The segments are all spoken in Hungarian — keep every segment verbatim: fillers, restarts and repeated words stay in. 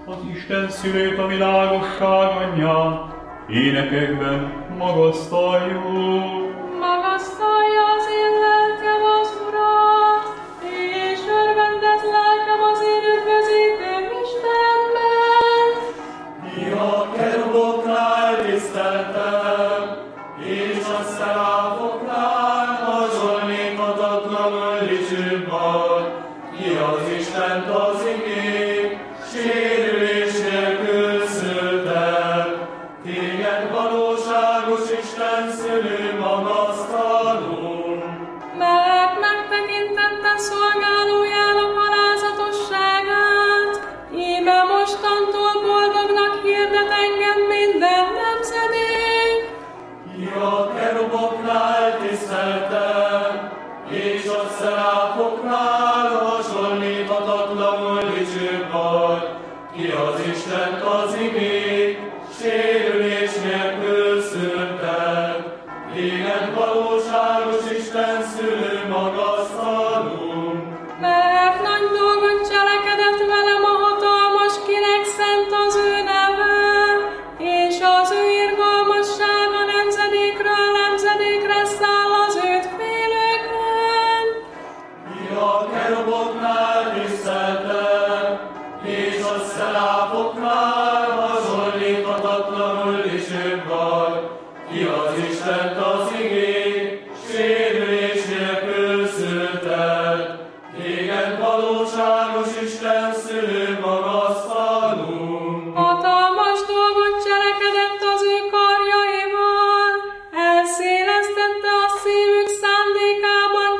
az Isten szülőt, a világosság anyját, énekekben magasztaljuk. Magasztalja az én lelkem az Urat, és örvendett lelkem az én üdvözítőm Istenben. Mi a keruboknál tiszteltem, és a szeráfoknál hasonlíthatatlanul dicsőbb vagy. Ki az Istent az igény, sérülés nélkül szültem. Téged valóságos Isten szülő magasztalunk. Mert megtekintette szolgálójának alázatosságát, íme mostantól boldognak hirdet engem minden nemzedék. Ki a keruboknál tiszteltem, és a szeráfoknál hasonlíthatatlanul dicsőbb vagy. Ki az Istent az igény, sérülés nélkül szültem. Téged valóságos Isten szülő magasztalunk. Mert nagy dolgot cselekedett velem a hatalmas, kinek szent az ő neve, és az ő irgalmassága nemzedékről nemzedékre száll az őt félőkön. Mi a keruboknál tiszteltem, és a szeráfoknál hasonlíthatatlanul dicsőbb vagy. Ki az Istent az igény, sérülés nélkül szülted. Téged valóságos Isten szülő magasztalunk. Hatalmas dolgot cselekedett az ő karjaival, elszélesztette a szívük szándékában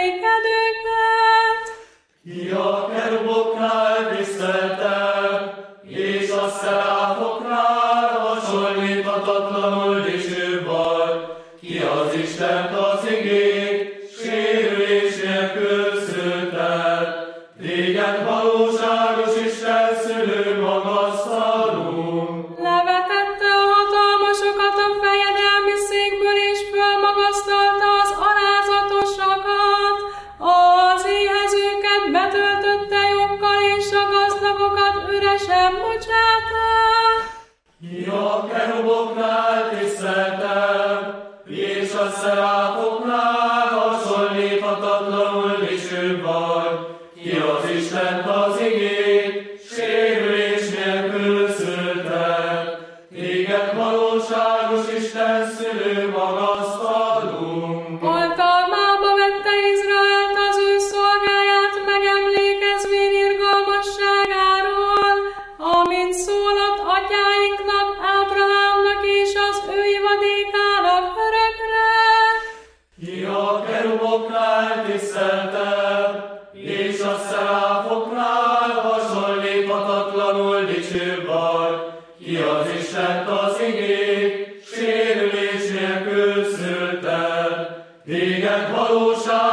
keménykedőket. Ki a keruboknál tiszteltem, és a szeráfoknál hasonlíthatatlanul dicsőbb vagy. Ki az Istent az igény, sérülés nélkül szülted. Téged valóságos Isten szülő magasztalunk. Levetette a hatalmasokat a fejedelmi székből, és fölmagasztalta az alázatosakat. Az éhezőket betöltötte joggal, és a gazdagokat üresen bocsátta. Ki a keruboknál tiszteltem, és a szeráfoknál hasonlíthatatlanul dicsőbb vagy. Ki az Istent az igény, sérülés nélkül szülted. Téged valóságos Isten szülő magasztalunk. Oltalmába vette Izraelt az ő szolgáját, megemlékezvén irgalmasságáról, amint szólott atyáinknak, Ábrahámnak és az ő ivadékának örökre. Ki a keruboknál tiszteltem, és a szeráfoknál hasonlíthatatlanul dicsőbb vagy. Ki az Istent az igény, sérülés nélkül szülted. Téged valóságos